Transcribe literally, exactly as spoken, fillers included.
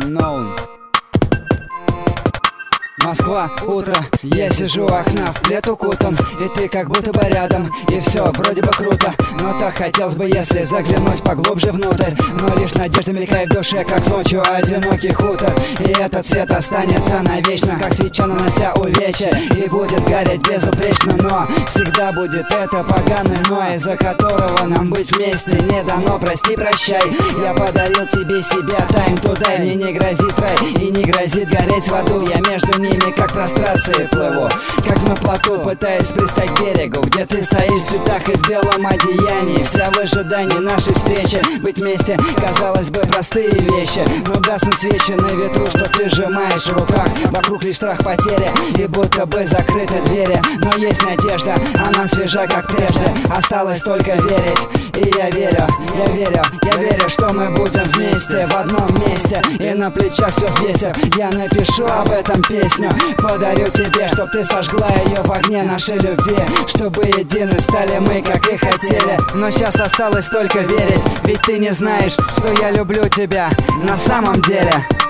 Unknown. Москва, утро, я сижу у окна, в плед укутан, и ты как будто бы рядом. И все, вроде бы круто, но так хотелось бы, если заглянуть поглубже внутрь. Но лишь надежда мелькает в душе, как ночью одинокий хутор. И этот свет останется навечно, как свеча, нанося увечья, и будет гореть безупречно. Но всегда будет это поганое но, из-за которого нам быть вместе не дано. Прости, прощай, я подарил тебе себя, time to die. Мне не грозит рай и не грозит гореть в аду. Я между ними как прострации плыву, как на плоту, пытаясь пристать к берегу, где ты стоишь в цветах и в белом одеянии. Вся в ожидании нашей встречи, быть вместе, казалось бы, простые вещи. Но гаснут свечи на ветру, что ты сжимаешь в руках. Вокруг лишь страх потери и будто бы закрыты двери. Но есть надежда, она свежа, как прежде. Осталось только верить, и я верю, я верю, я верю, что мы будем вместе в одном месте. И на плечах все взвесив, я напишу об этом песню. Подарю тебе, чтоб ты сожгла ее в огне нашей любви, чтобы едины стали мы, как и хотели. Но сейчас осталось только верить, ведь ты не знаешь, что я люблю тебя на самом деле.